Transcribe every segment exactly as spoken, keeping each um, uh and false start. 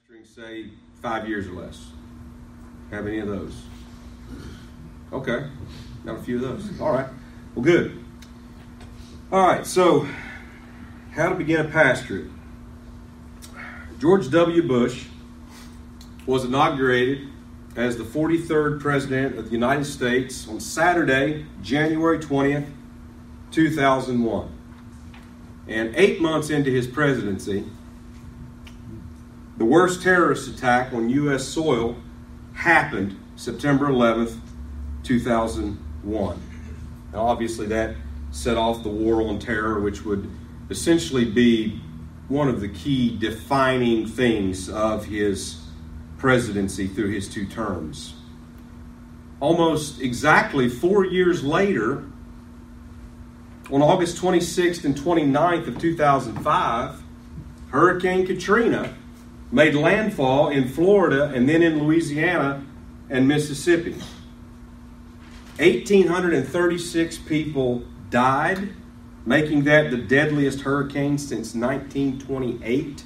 pastoring, say, five years or less? Have any of those? Okay. Got a few of those. All right. Well, good. All right. So, how to begin a pastorate. George W. Bush was inaugurated as the forty-third President of the United States on Saturday, January twentieth, two thousand one. And eight months into his presidency, the worst terrorist attack on U S soil happened September eleventh, two thousand one. Now, obviously, that set off the war on terror, which would essentially be one of the key defining things of his presidency through his two terms. Almost exactly four years later, on August twenty-sixth and twenty-ninth of two thousand five, Hurricane Katrina made landfall in Florida and then in Louisiana and Mississippi. one thousand eight hundred thirty-six people died, making that the deadliest hurricane since nineteen twenty-eight.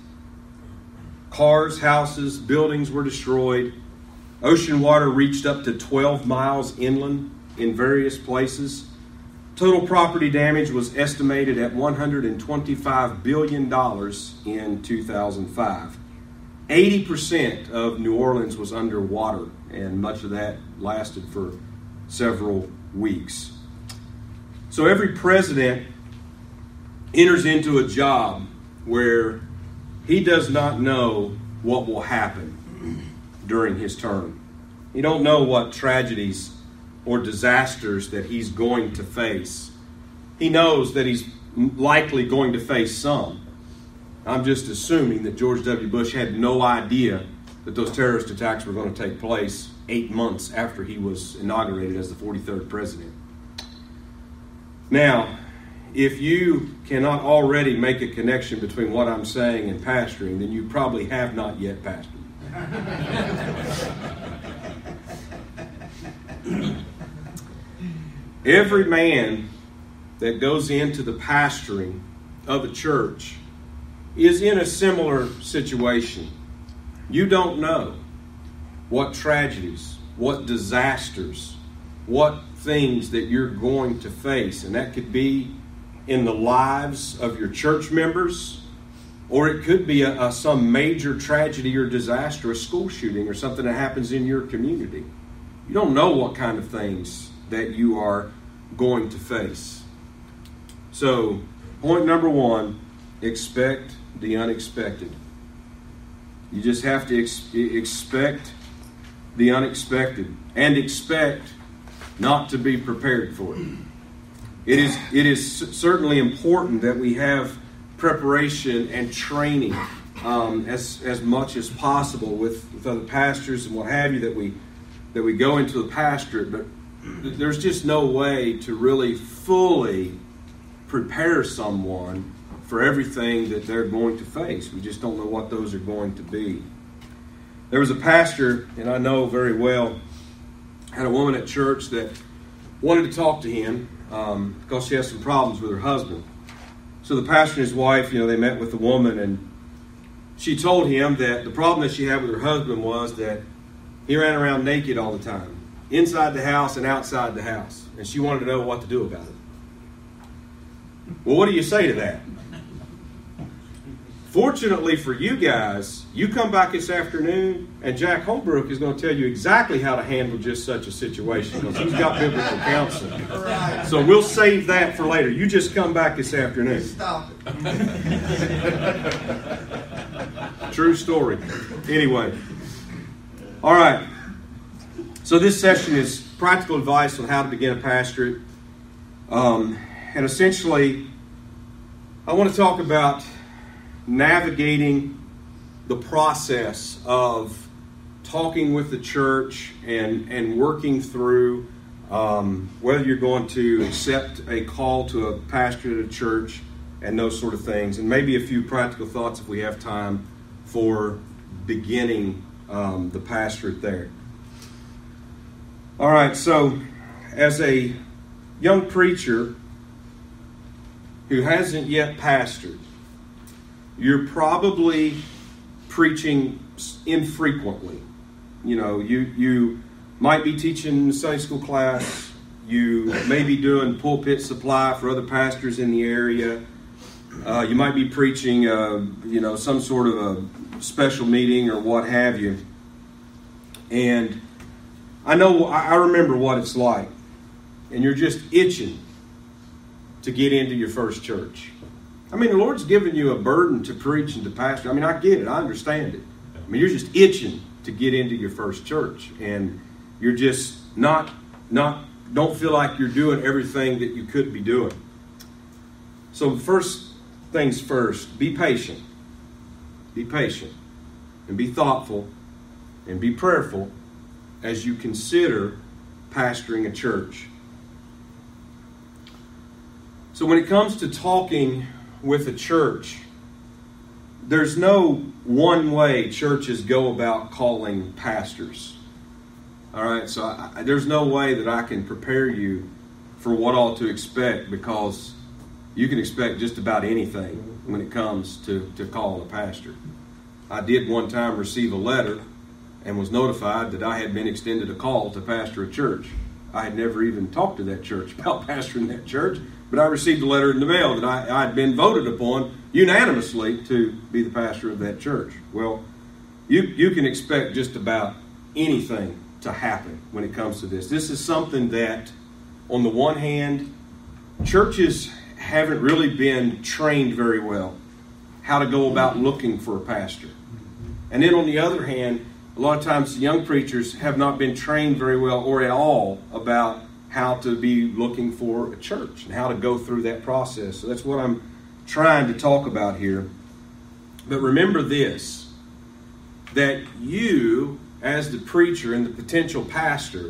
Cars, houses, buildings were destroyed. Ocean water reached up to twelve miles inland in various places. Total property damage was estimated at one hundred twenty-five billion dollars in two thousand five. eighty percent of New Orleans was underwater, and much of that lasted for several weeks. So every president enters into a job where he does not know what will happen during his term. He don't know what tragedies or disasters that he's going to face. He knows that he's likely going to face some. I'm just assuming that George W. Bush had no idea that those terrorist attacks were going to take place eight months after he was inaugurated as the forty-third president. Now, if you cannot already make a connection between what I'm saying and pastoring, then you probably have not yet pastored. Every man that goes into the pastoring of a church is in a similar situation. You don't know what tragedies, what disasters, what things that you're going to face. And that could be in the lives of your church members, or it could be a, a, some major tragedy or disaster, a school shooting or something that happens in your community. You don't know what kind of things that you are going to face. So, point number one, expect the unexpected. You just have to ex- expect the unexpected and expect not to be prepared for it. It is, it is certainly important that we have preparation and training um, as, as much as possible with, with other pastors and what have you, that we that we go into the pastorate, but there's just no way to really fully prepare someone for everything that they're going to face. We just don't know what those are going to be. There was a pastor, and I know very well, had a woman at church that wanted to talk to him um, because she has some problems with her husband. So the pastor and his wife, you know, they met with the woman, and she told him that the problem that she had with her husband was that he ran around naked all the time, inside the house and outside the house. And she wanted to know what to do about it. Well, what do you say to that? Fortunately for you guys, you come back this afternoon, and Jack Holbrook is going to tell you exactly how to handle just such a situation, because he's got biblical counsel. Right. So we'll save that for later. You just come back this afternoon. Stop it. True story. Anyway. All right. So this session is practical advice on how to begin a pastorate. Um, and essentially, I want to talk about navigating the process of talking with the church and, and working through um, whether you're going to accept a call to a pastor at a church and those sort of things. And maybe a few practical thoughts if we have time for beginning um, the pastorate there. All right, so as a young preacher who hasn't yet pastored, you're probably preaching infrequently. You know, you you might be teaching Sunday school class. You may be doing pulpit supply for other pastors in the area. Uh, you might be preaching, uh, you know, some sort of a special meeting or what have you. And I know, I remember what it's like. And you're just itching to get into your first church. I mean, the Lord's given you a burden to preach and to pastor. I mean, I get it. I understand it. I mean, you're just itching to get into your first church. And you're just not, not, don't feel like you're doing everything that you could be doing. So first things first, be patient. Be patient. And be thoughtful. And be prayerful as you consider pastoring a church. So when it comes to talking with a church, there's no one way churches go about calling pastors. All right, so I, there's no way that I can prepare you for what all to expect, because you can expect just about anything when it comes to, to calling a pastor. I did one time receive a letter and was notified that I had been extended a call to pastor a church. I had never even talked to that church about pastoring that church, but I received a letter in the mail that I, I had been voted upon unanimously to be the pastor of that church. Well, you, you can expect just about anything to happen when it comes to this. This is something that, on the one hand, churches haven't really been trained very well how to go about looking for a pastor. And then on the other hand, a lot of times the young preachers have not been trained very well or at all about how to be looking for a church and how to go through that process. So that's what I'm trying to talk about here. But remember this, that you, as the preacher and the potential pastor,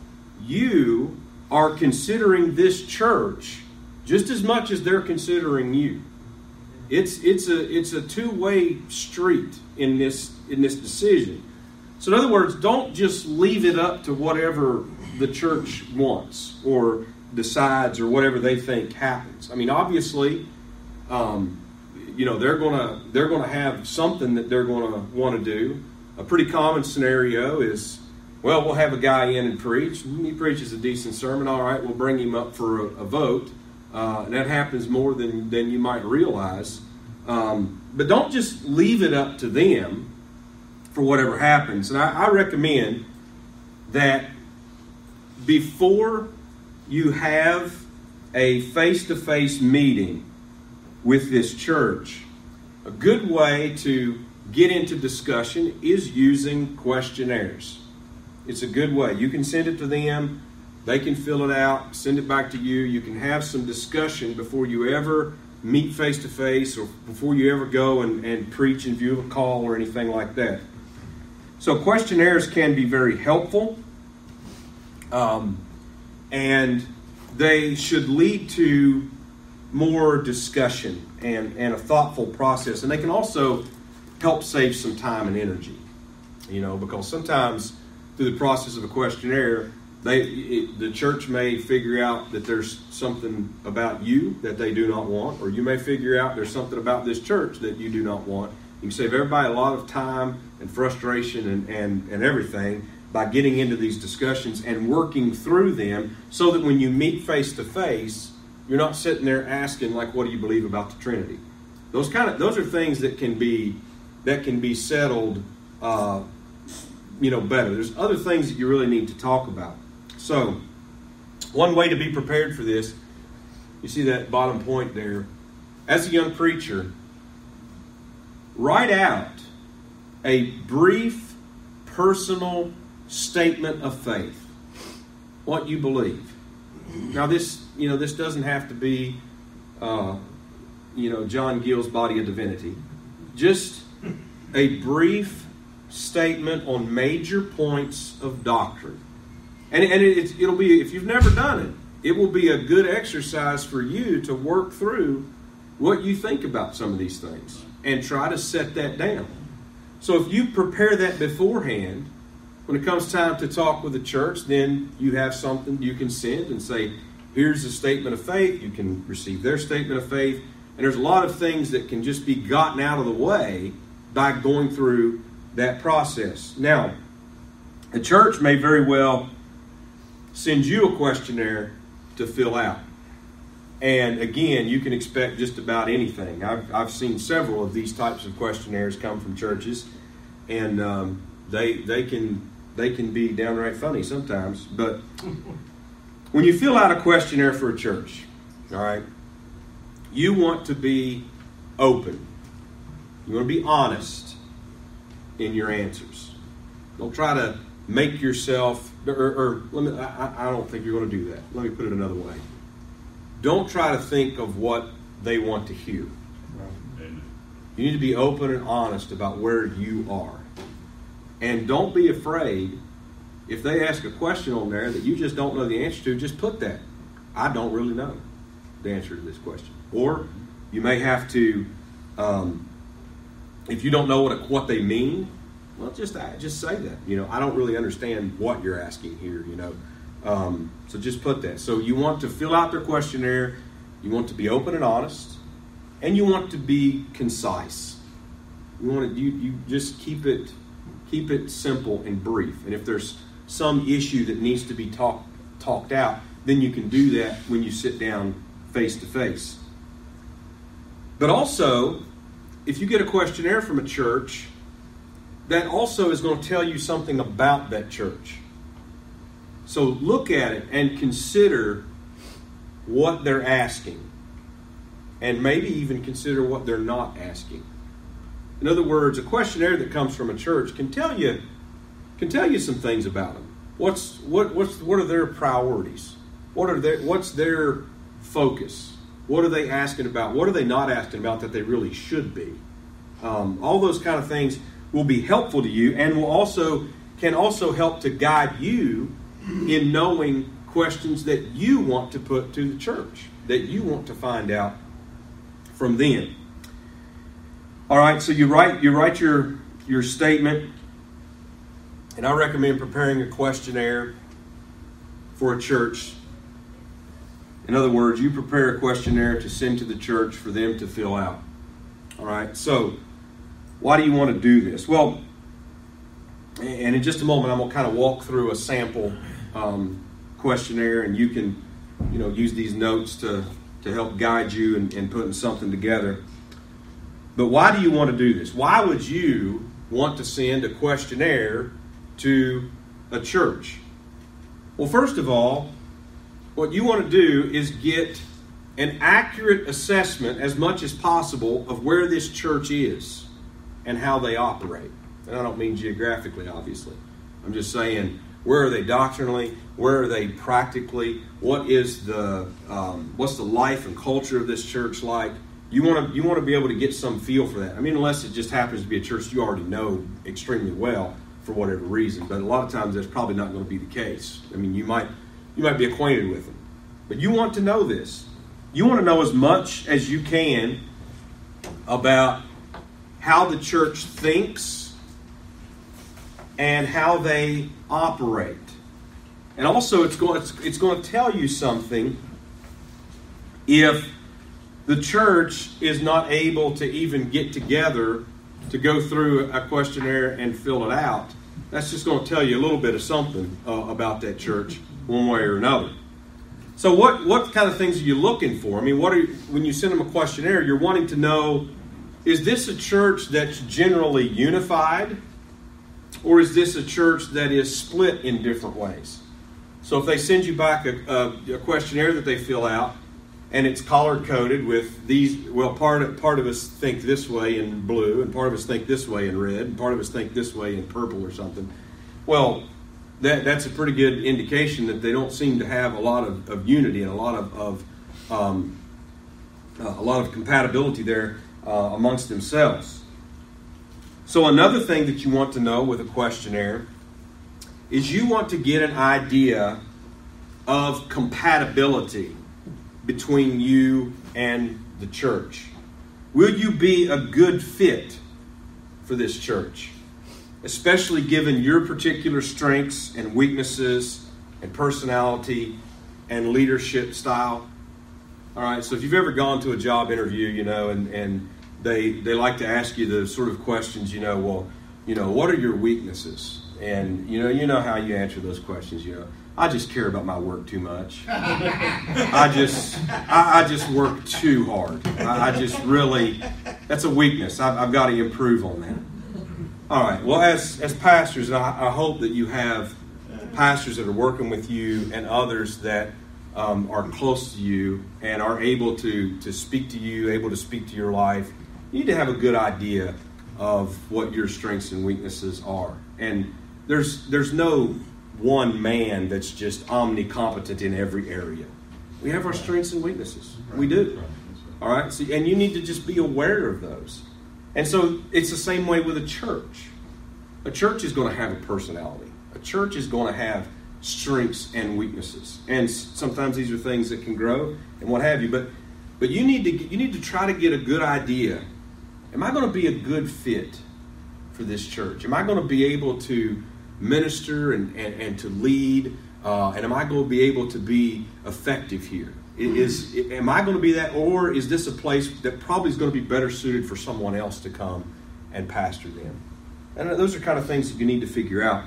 you are considering this church just as much as they're considering you. It's it's a it's a two-way street in this in this decision. So in other words, don't just leave it up to whatever the church wants or decides or whatever they think happens. I mean, obviously, um, you know, they're gonna they're gonna have something that they're gonna want to do. A pretty common scenario is, well, we'll have a guy in and preach. He preaches a decent sermon. All right, we'll bring him up for a, a vote. Uh, and that happens more than, than you might realize. Um, but don't just leave it up to them for whatever happens. And I, I recommend that before you have a face-to-face meeting with this church, a good way to get into discussion is using questionnaires. It's a good way. You can send it to them. They can fill it out, send it back to you. You can have some discussion before you ever meet face-to-face or before you ever go and, and preach in view of a call or anything like that. So questionnaires can be very helpful. Um, and they should lead to more discussion and, and a thoughtful process. And they can also help save some time and energy. You know, because sometimes through the process of a questionnaire, They, it, the church may figure out that there's something about you that they do not want, or you may figure out there's something about this church that you do not want. You can save everybody a lot of time and frustration and, and, and everything by getting into these discussions and working through them so that when you meet face to face, you're not sitting there asking, like, what do you believe about the Trinity? Those kind of those are things that can be that can be settled uh, you know, better. There's other things that you really need to talk about. So, one way to be prepared for this, you see that bottom point there. As a young preacher, write out a brief, personal statement of faith. What you believe. Now, this, you know, this doesn't have to be, uh, you know, John Gill's Body of Divinity. Just a brief statement on major points of doctrine. And, and it, it'll be, if you've never done it, it will be a good exercise for you to work through what you think about some of these things and try to set that down. So if you prepare that beforehand, when it comes time to talk with the church, then you have something you can send and say, here's a statement of faith. You can receive their statement of faith. And there's a lot of things that can just be gotten out of the way by going through that process. Now, the church may very well send you a questionnaire to fill out. And again, you can expect just about anything. I've, I've seen several of these types of questionnaires come from churches, and um, they they can they can be downright funny sometimes. But when you fill out a questionnaire for a church, all right, you want to be open. You want to be honest in your answers. Don't try to make yourself, or, or let me, I, I don't think you're going to do that. Let me put it another way. Don't try to think of what they want to hear. You need to be open and honest about where you are. And don't be afraid if they ask a question on there that you just don't know the answer to, just put that. I don't really know the answer to this question. Or you may have to, um, if you don't know what what they mean, well, just just say that. You know, I don't really understand what you're asking here, you know. Um, so just put that. So you want to fill out their questionnaire, you want to be open and honest, and you want to be concise. You want to you, you just keep it keep it simple and brief. And if there's some issue that needs to be talked talked out, then you can do that when you sit down face to face. But also, if you get a questionnaire from a church, that also is going to tell you something about that church. So look at it and consider what they're asking. And maybe even consider what they're not asking. In other words, a questionnaire that comes from a church can tell you can tell you some things about them. What's what what's what are their priorities? What are their what's their focus? What are they asking about? What are they not asking about that they really should be? Um, all those kind of things will be helpful to you, and will also can also help to guide you in knowing questions that you want to put to the church, that you want to find out from them. All right, so you write you write your your statement, and I recommend preparing a questionnaire for a church. In other words, you prepare a questionnaire to send to the church for them to fill out. All right, so why do you want to do this? Well, and in just a moment, I'm going to kind of walk through a sample um, questionnaire, and you can, you know, use these notes to, to help guide you in, in putting something together. But why do you want to do this? Why would you want to send a questionnaire to a church? Well, first of all, what you want to do is get an accurate assessment as much as possible of where this church is and how they operate. And I don't mean geographically, obviously. I'm just saying, where are they doctrinally? Where are they practically? What is the um, what's the life and culture of this church like? You want to you want to be able to get some feel for that. I mean, unless it just happens to be a church you already know extremely well for whatever reason. But a lot of times that's probably not going to be the case. I mean, you might you might be acquainted with them, but you want to know this. You want to know as much as you can about how the church thinks and how they operate. And also it's going, it's, it's going to tell you something if the church is not able to even get together to go through a questionnaire and fill it out. That's just going to tell you a little bit of something uh, about that church one way or another. So what, what kind of things are you looking for? I mean, what are you, when you send them a questionnaire, you're wanting to know, is this a church that's generally unified? Or is this a church that is split in different ways? So if they send you back a, a, a questionnaire that they fill out, and it's color-coded with these, well, part of, part of us think this way in blue, and part of us think this way in red, and part of us think this way in purple or something. Well, that that's a pretty good indication that they don't seem to have a lot of, of unity and a lot of, of um, uh, a lot of compatibility there uh, amongst themselves. So another thing that you want to know with a questionnaire is you want to get an idea of compatibility between you and the church. Will you be a good fit for this church? Especially given your particular strengths and weaknesses and personality and leadership style. All right, so if you've ever gone to a job interview, you know, and, and they they like to ask you the sort of questions, you know, well, you know, what are your weaknesses? And, you know, you know how you answer those questions, you know. I just care about my work too much. I just I, I just work too hard. I, I just really, that's a weakness. I've, I've got to improve on that. All right. Well, as, as pastors, I, I hope that you have pastors that are working with you and others that um, are close to you and are able to, to speak to you, able to speak to your life. You need to have a good idea of what your strengths and weaknesses are. And there's there's no one man that's just omnicompetent in every area. We have our strengths and weaknesses. We do. All right? So, and you need to just be aware of those. And so it's the same way with a church. A church is going to have a personality. A church is going to have strengths and weaknesses. And sometimes these are things that can grow and what have you. But but you need to you need to try to get a good idea. Am I going to be a good fit for this church? Am I going to be able to minister and, and, and to lead? Uh, and am I going to be able to be effective here? Is, am I going to be that? Or is this a place that probably is going to be better suited for someone else to come and pastor them? And those are kind of things that you need to figure out.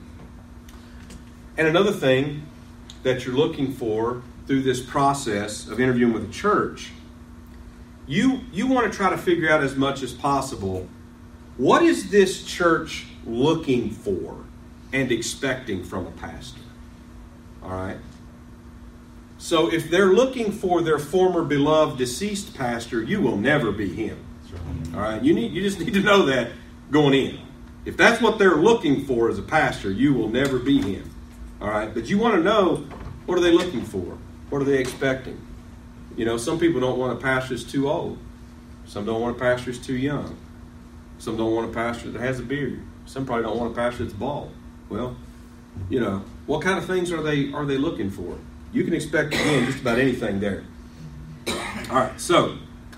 And another thing that you're looking for through this process of interviewing with a church, you, you want to try to figure out as much as possible, what is this church looking for and expecting from a pastor? All right? So if they're looking for their former beloved deceased pastor, you will never be him. All right? You need you just need to know that going in. If that's what they're looking for as a pastor, you will never be him. All right? But you want to know, what are they looking for? What are they expecting? You know, some people don't want a pastor that's too old. Some don't want a pastor that's too young. Some don't want a pastor that has a beard. Some probably don't want a pastor that's bald. Well, you know, what kind of things are they are they looking for? You can expect, again, just about anything there. All right, so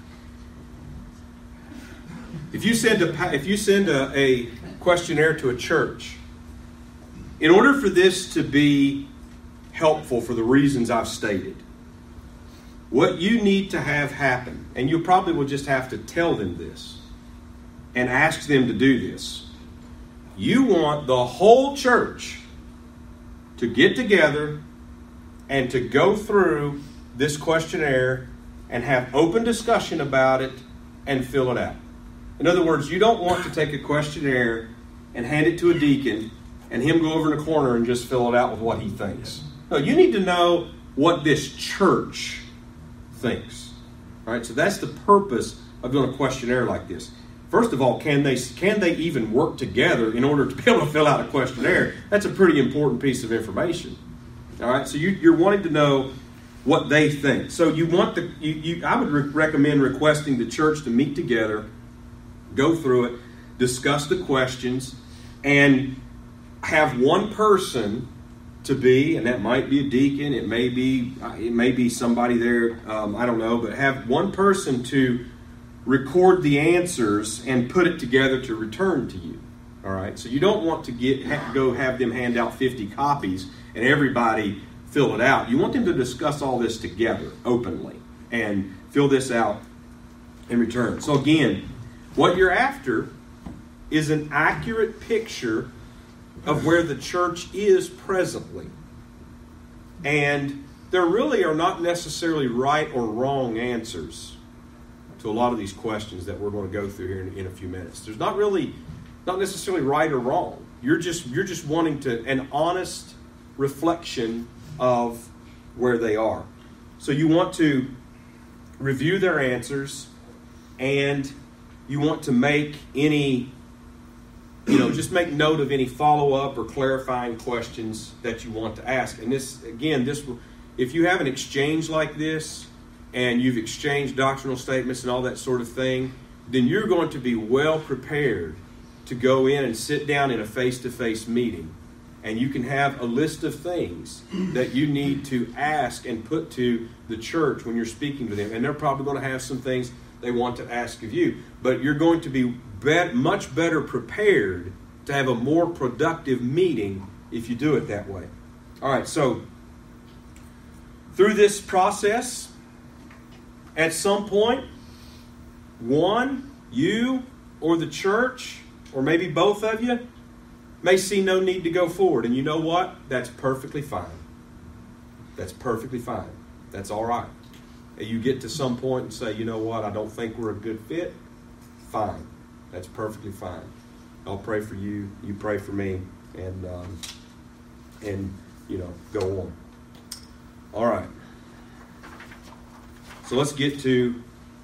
if you send a if you send a, a questionnaire to a church, in order for this to be helpful for the reasons I've stated, what you need to have happen, and you probably will just have to tell them this and ask them to do this. You want the whole church to get together and to go through this questionnaire and have open discussion about it and fill it out. In other words, you don't want to take a questionnaire and hand it to a deacon and him go over in a corner and just fill it out with what he thinks. No, you need to know what this church thinks. All right, so that's the purpose of doing a questionnaire like this. First of all, can they can they even work together in order to be able to fill out a questionnaire? That's a pretty important piece of information. All right, so you, you're wanting to know what they think. So you want the you, you I would re- recommend requesting the church to meet together, go through it, discuss the questions, and have one person to be, and that might be a deacon, it may be it may be somebody there, um, I don't know, but have one person to record the answers and put it together to return to you. All right, so you don't want to get ha- go have them hand out fifty copies and everybody fill it out. You want them to discuss all this together openly and fill this out in return. So again, what you're after is an accurate picture of where the church is presently. And there really are not necessarily right or wrong answers to a lot of these questions that we're going to go through here in, in a few minutes. There's not really, not necessarily right or wrong. You're just you're just wanting to an honest reflection of where they are. So you want to review their answers, and you want to make any, you know, just make note of any follow-up or clarifying questions that you want to ask. And this, again, this, if you have an exchange like this, and you've exchanged doctrinal statements and all that sort of thing, then you're going to be well prepared to go in and sit down in a face-to-face meeting. And you can have a list of things that you need to ask and put to the church when you're speaking to them. And they're probably going to have some things they want to ask of you. But you're going to be, be much better prepared to have a more productive meeting if you do it that way. All right, so through this process, at some point, one, you or the church, or maybe both of you, may see no need to go forward. And you know what? That's perfectly fine. That's perfectly fine. That's all right. You get to some point and say, you know what, I don't think we're a good fit. Fine. That's perfectly fine. I'll pray for you. You pray for me. And, um, and you know, go on. All right. So let's get to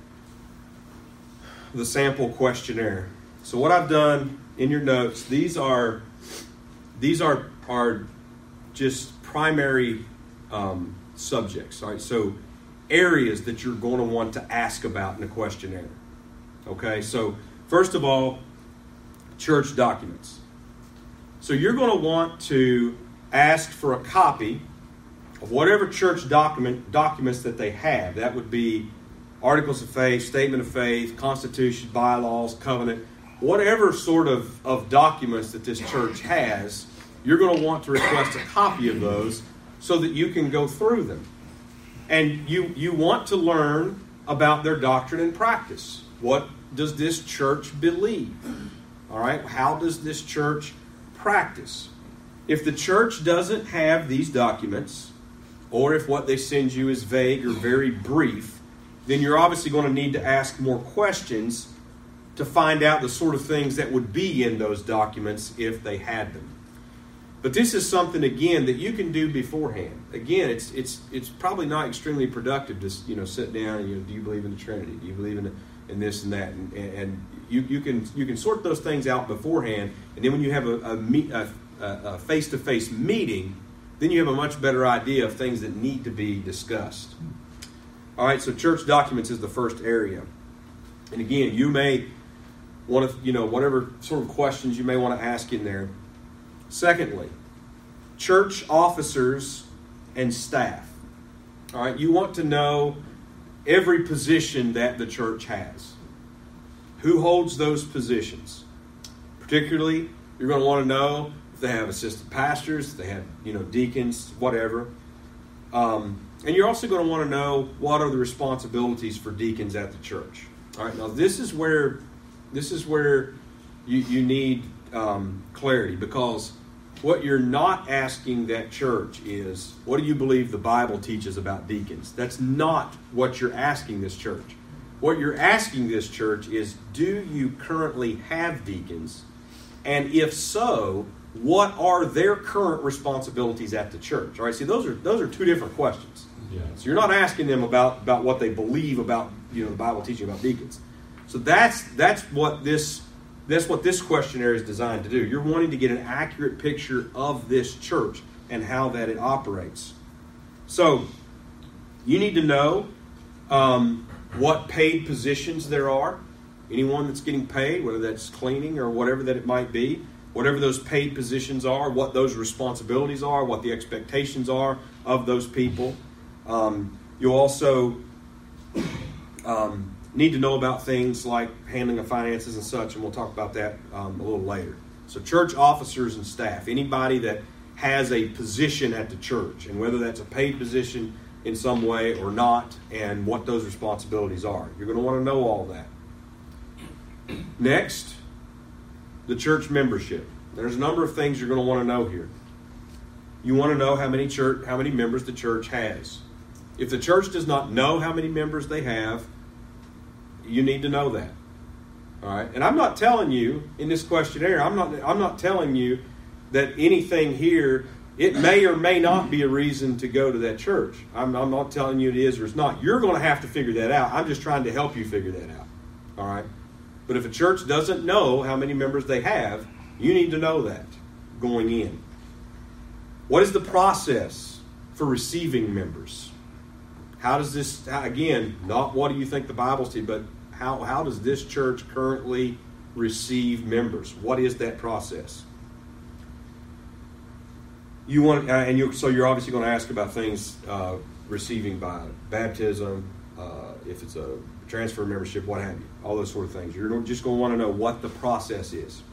the sample questionnaire. So what I've done in your notes, these are these are are just primary um, subjects. All right, so areas that you're going to want to ask about in a questionnaire. Okay, so first of all, church documents. So you're going to want to ask for a copy of whatever church document documents that they have. That would be articles of faith, statement of faith, constitution, bylaws, covenant, whatever sort of, of documents that this church has. You're going to want to request a copy of those so that you can go through them. And you, you want to learn about their doctrine and practice. What does this church believe? All right, how does this church practice? If the church doesn't have these documents, or if what they send you is vague or very brief, then you're obviously going to need to ask more questions to find out the sort of things that would be in those documents if they had them. But this is something, again, that you can do beforehand. Again, it's it's it's probably not extremely productive to, you know, sit down and, you know, do you believe in the Trinity? Do you believe in, in this and that? And, and you, you can you can sort those things out beforehand, and then when you have a, a, meet, a, a face-to-face meeting, then you have a much better idea of things that need to be discussed. All right, so church documents is the first area. And again, you may want to, you know, whatever sort of questions you may want to ask in there. Secondly, church officers and staff. All right, you want to know every position that the church has. Who holds those positions? Particularly, you're going to want to know if they have assistant pastors, if they have, you know, deacons, whatever. Um, and you're also going to want to know what are the responsibilities for deacons at the church. All right, now this is where this is where you, you need um, clarity, because what you're not asking that church is, what do you believe the Bible teaches about deacons? That's not what you're asking this church. What you're asking this church is, do you currently have deacons? And if so, what are their current responsibilities at the church? All right, see, those are those are two different questions. Yeah. So you're not asking them about, about what they believe about, you know, the Bible teaching about deacons. So that's that's what this that's what this questionnaire is designed to do. You're wanting to get an accurate picture of this church and how that it operates. So you need to know um, what paid positions there are. Anyone that's getting paid, whether that's cleaning or whatever that it might be, whatever those paid positions are, what those responsibilities are, what the expectations are of those people. Um, you'll also um, need to know about things like handling of finances and such, and we'll talk about that um, a little later. So church officers and staff, anybody that has a position at the church, and whether that's a paid position in some way or not, and what those responsibilities are. You're going to want to know all that. Next, the church membership. There's a number of things you're going to want to know here. You want to know how many church, how many members the church has. If the church does not know how many members they have, you need to know that. All right? And I'm not telling you in this questionnaire, I'm not I'm not telling you that anything here, it may or may not be a reason to go to that church. I'm, I'm not telling you it is or it's not. You're going to have to figure that out. I'm just trying to help you figure that out. All right? But if a church doesn't know how many members they have, you need to know that going in. What is the process for receiving members? How does this, again, not what do you think the Bible says, but how, how does this church currently receive members? What is that process? You want, and you so you're obviously going to ask about things uh, receiving by baptism, uh, if it's a transfer of membership, what have you, all those sort of things. You're just going to want to know what the process is.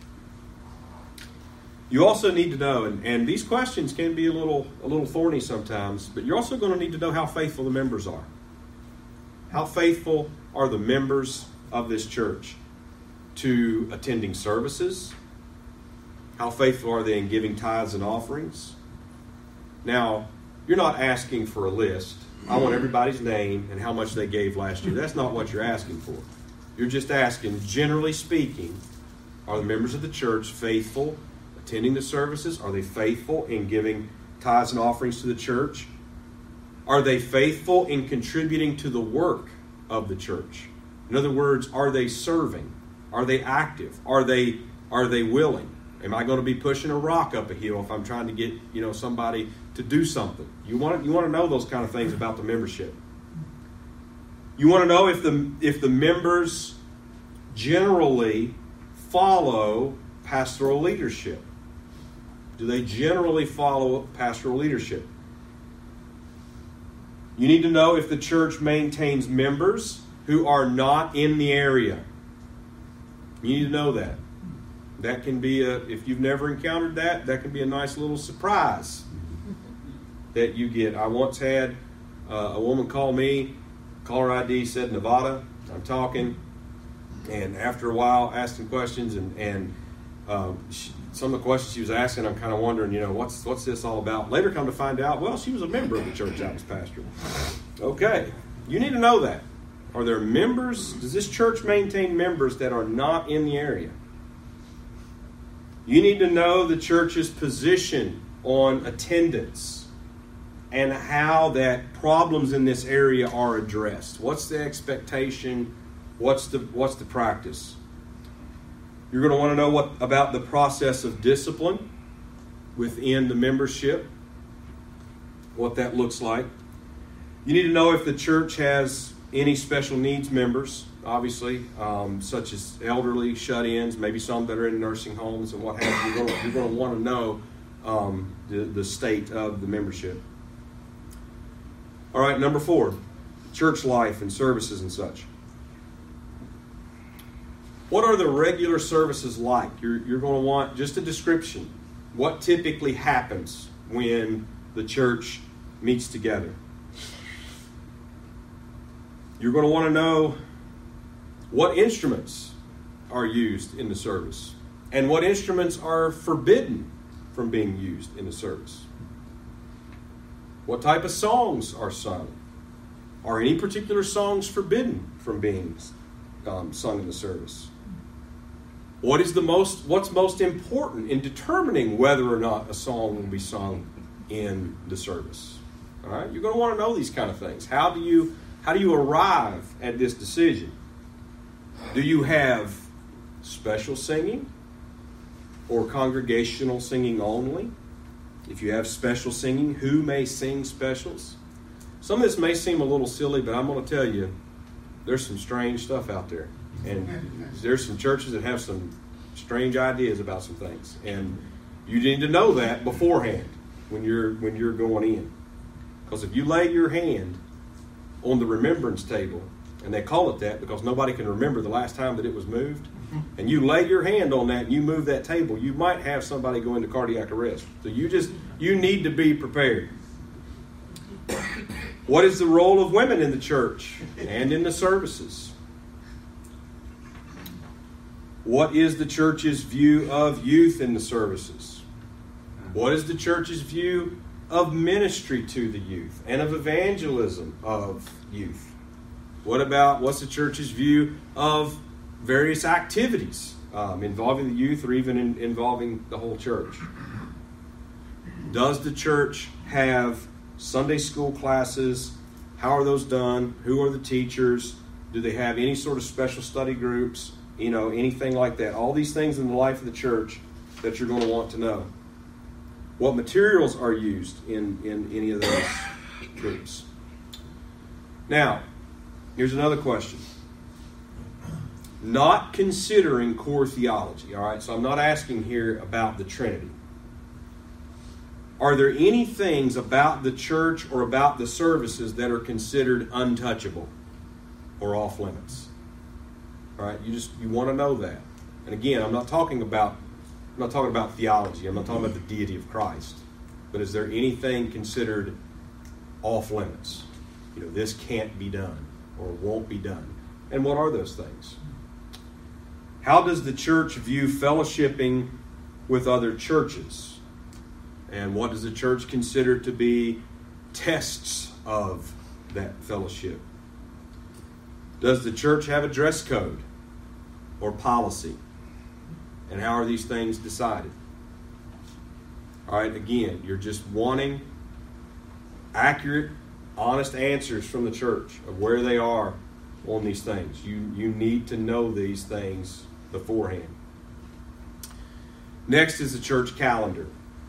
You also need to know, and, and these questions can be a little a little thorny sometimes, but you're also going to need to know how faithful the members are. How faithful are the members of this church to attending services? How faithful are they in giving tithes and offerings? Now, you're not asking for a list. I want everybody's name and how much they gave last year. That's not what you're asking for. You're just asking, generally speaking, are the members of the church faithful attending the services? Are they faithful in giving tithes and offerings to the church? Are they faithful in contributing to the work of the church? In other words, are they serving? Are they active? Are they are they willing? Am I going to be pushing a rock up a hill if I'm trying to get, you know, somebody to do something? You want you want to know those kind of things about the membership. You want to know if the if the members generally follow pastoral leadership. Do they generally follow pastoral leadership? You need to know if the church maintains members who are not in the area. You need to know that. That can be a, if you've never encountered that, that can be a nice little surprise that you get. I once had uh, a woman call me, caller I D said Nevada. I'm talking, and after a while, asking questions, and and uh, she, some of the questions she was asking, I'm kind of wondering, you know, what's what's this all about? Later, come to find out, well, she was a member of the church I was pastoring. Okay, you need to know that. Are there members? Does this church maintain members that are not in the area? You need to know the church's position on attendance and how that problems in this area are addressed. What's the expectation? What's the what's the practice? You're going to want to know what about the process of discipline within the membership, what that looks like. You need to know if the church has any special needs members, obviously, um, such as elderly, shut-ins, maybe some that are in nursing homes and what have you. You're going to, you're going to want to know um, the, the state of the membership. All right, number four, church life and services and such. What are the regular services like? You're, you're going to want just a description. What typically happens when the church meets together? You're going to want to know what instruments are used in the service and what instruments are forbidden from being used in the service. What type of songs are sung? Are any particular songs forbidden from being um, sung in the service? What is the most? What's most important in determining whether or not a song will be sung in the service? All right, you're going to want to know these kind of things. How do you how do you arrive at this decision? Do you have special singing or congregational singing only? If you have special singing, who may sing specials? Some of this may seem a little silly, but I'm going to tell you, there's some strange stuff out there. And there's some churches that have some strange ideas about some things. And you need to know that beforehand when you're when you're going in. Because if you lay your hand on the remembrance table, and they call it that because nobody can remember the last time that it was moved, and you lay your hand on that and you move that table, you might have somebody go into cardiac arrest. So you just, you need to be prepared. What is the role of women in the church and in the services? What is the church's view of youth in the services? What is the church's view of ministry to the youth and of evangelism of youth? What about, what's the church's view of various activities um, involving the youth or even in, involving the whole church? Does the church have Sunday school classes? How are those done? Who are the teachers? Do they have any sort of special study groups? You know, anything like that. All these things in the life of the church that you're going to want to know. What materials are used in, in any of those groups? Now, here's another question. Not considering core theology, all right? So I'm not asking here about the Trinity. Are there any things about the church or about the services that are considered untouchable or off limits? All right, you just you want to know that. And again, I'm not talking about I'm not talking about theology. I'm not talking about the deity of Christ. But is there anything considered off limits? You know, this can't be done or won't be done. And what are those things? How does the church view fellowshipping with other churches? And what does the church consider to be tests of that fellowship? Does the church have a dress code or policy? And how are these things decided? All right, again, you're just wanting accurate, honest answers from the church of where they are on these things. You, you need to know these things beforehand. Next is the church calendar.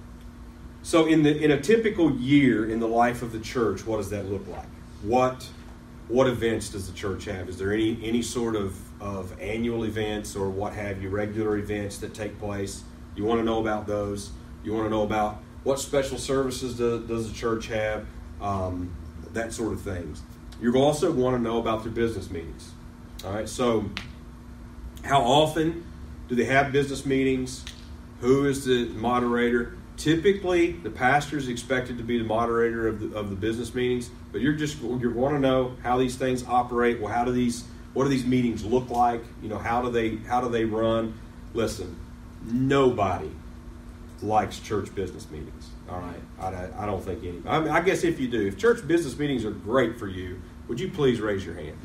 So in the in a typical year in the life of the church, what does that look like? What what events does the church have? Is there any any sort of, of annual events or what have you, regular events that take place? You want to know about those. You want to know about what special services do, does the church have, um, that sort of things. You also want to know about their business meetings. All right, so how often do they have business meetings? Who is the moderator? Typically, the pastor is expected to be the moderator of the, of the business meetings, but you're just you want to know how these things operate. Well, how do these what do these meetings look like? You know, how do they how do they run? Listen, nobody likes church business meetings. All right, I, I don't think anybody. I, mean, I guess if you do, if church business meetings are great for you, would you please raise your hand?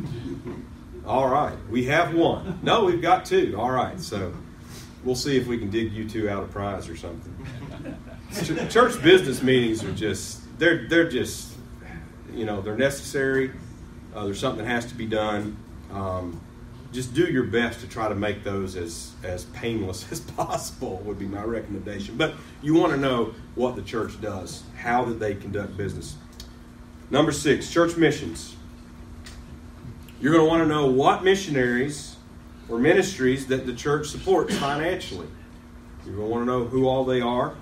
All right, we have one. No, we've got two. All right, so we'll see if we can dig you two out a prize or something. Church business meetings are just, they're they're just, you know, they're necessary. Uh, there's something that has to be done. Um, just do your best to try to make those as, as painless as possible would be my recommendation. But you want to know what the church does, how that they conduct business. Number six, church missions. You're going to want to know what missionaries or ministries that the church supports financially. You're going to want to know who all they are.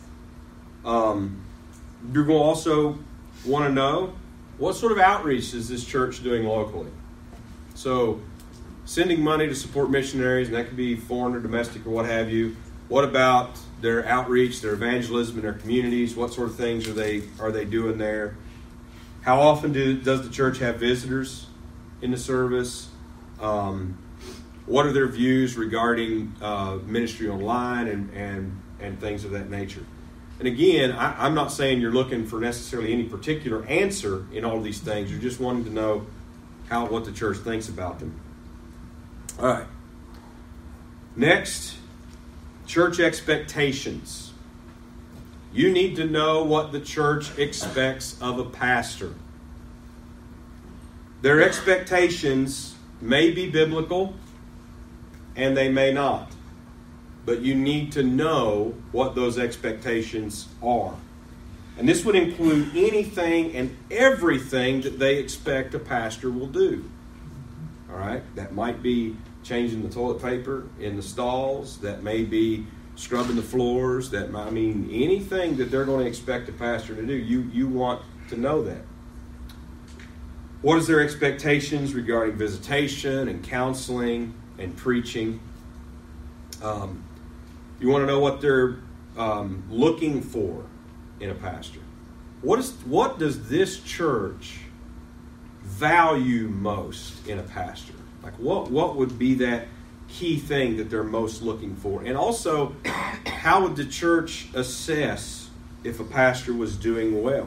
Um, you're going to also want to know what sort of outreach is this church doing locally. So, sending money to support missionaries, and that could be foreign or domestic or what have you. What about their outreach, their evangelism in their communities? What sort of things are they are they doing there? How often do, does the church have visitors in the service? Um, what are their views regarding uh, ministry online and, and, and things of that nature? And again, I, I'm not saying you're looking for necessarily any particular answer in all of these things. You're just wanting to know how what the church thinks about them. All right. Next, church expectations. You need to know what the church expects of a pastor. Their expectations may be biblical and they may not. But you need to know what those expectations are. And this would include anything and everything that they expect a pastor will do. All right? That might be changing the toilet paper in the stalls. That may be scrubbing the floors. That might, I mean, anything that they're going to expect a pastor to do, you, you want to know that. What is their expectations regarding visitation and counseling and preaching? Um, you want to know what they're um, looking for in a pastor. What is what does this church value most in a pastor? Like what, what would be that key thing that they're most looking for? And also, how would the church assess if a pastor was doing well?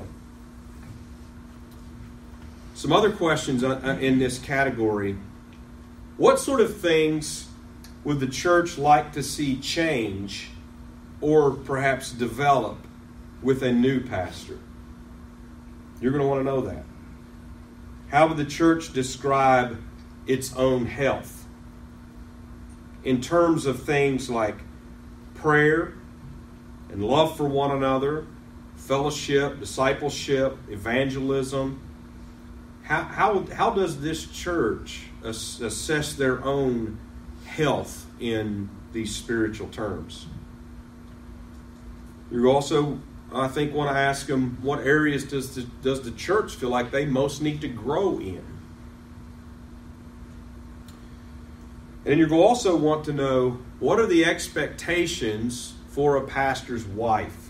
Some other questions in this category. What sort of things would the church like to see change or perhaps develop with a new pastor? You're going to want to know that. How would the church describe its own health in terms of things like prayer and love for one another, fellowship, discipleship, evangelism? How, how, how does this church assess their own health in these spiritual terms? You also, I think, want to ask them, what areas does the, does the church feel like they most need to grow in? And you also want to know, what are the expectations for a pastor's wife?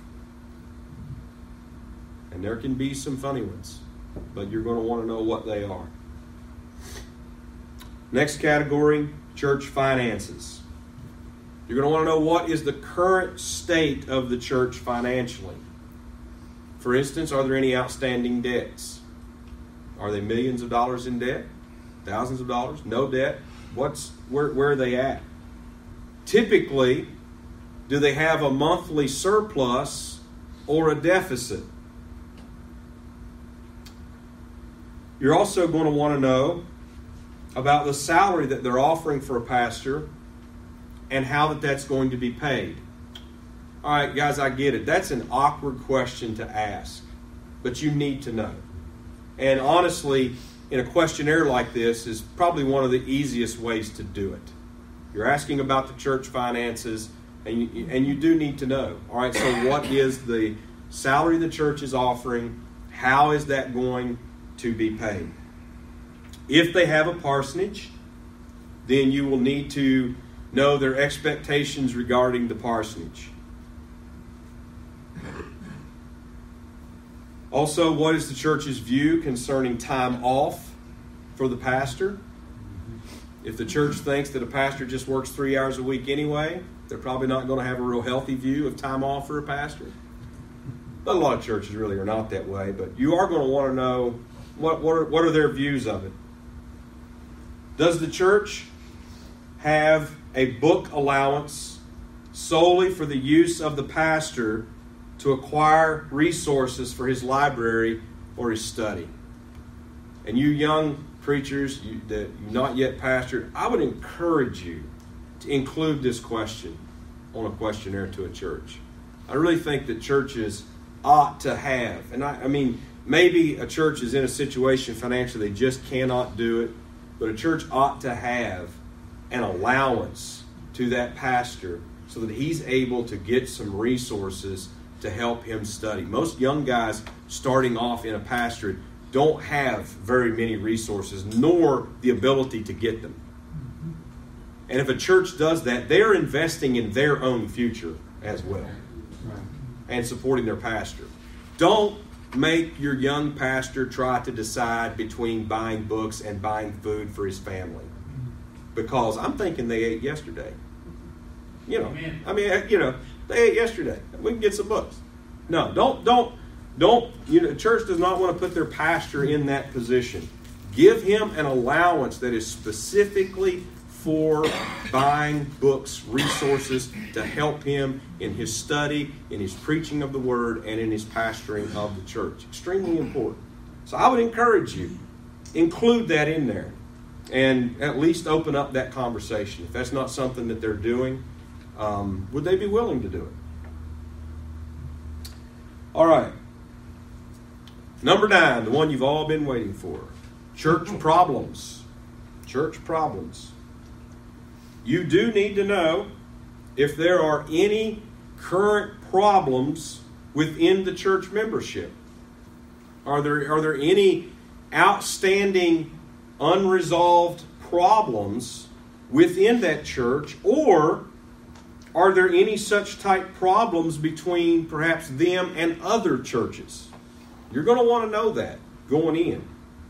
And there can be some funny ones, but you're going to want to know what they are. Next category, church finances. You're going to want to know what is the current state of the church financially. For instance, are there any outstanding debts? Are they millions of dollars in debt? Thousands of dollars? No debt? What's where, where are they at? Typically, do they have a monthly surplus or a deficit? You're also going to want to know about the salary that they're offering for a pastor and how that that's going to be paid. All right, guys, I get it. That's an awkward question to ask, but you need to know. And honestly, in a questionnaire like this is probably one of the easiest ways to do it. You're asking about the church finances, and you, and you do need to know. All right, so what is the salary the church is offering? How is that going to be paid? If they have a parsonage, then you will need to know their expectations regarding the parsonage. Also, what is the church's view concerning time off for the pastor? If the church thinks that a pastor just works three hours a week anyway, they're probably not going to have a real healthy view of time off for a pastor. But a lot of churches really are not that way. But you are going to want to know what, what, are, what are their views of it. Does the church have a book allowance solely for the use of the pastor to acquire resources for his library or his study? And you young preachers you, that you're not yet pastored, I would encourage you to include this question on a questionnaire to a church. I really think that churches ought to have, and I, I mean, maybe a church is in a situation financially they just cannot do it, but a church ought to have an allowance to that pastor so that he's able to get some resources to help him study. Most young guys starting off in a pastorate don't have very many resources, nor the ability to get them. And if a church does that, they're investing in their own future as well and supporting their pastor. Don't make your young pastor try to decide between buying books and buying food for his family, because I'm thinking they ate yesterday. You know, Amen. I mean, you know, they ate yesterday. We can get some books. No, don't, don't, don't. You know, the church does not want to put their pastor in that position. Give him an allowance that is specifically for buying books, resources to help him in his study, in his preaching of the word, and in his pastoring of the church. Extremely important. So I would encourage you, include that in there and at least open up that conversation. If that's not something that they're doing, um, would they be willing to do it? All right. Number nine, the one you've all been waiting for. Church problems. Church problems. You do need to know if there are any current problems within the church membership. Are there, are there any outstanding, unresolved problems within that church? Or are there any such type problems between perhaps them and other churches? You're going to want to know that going in.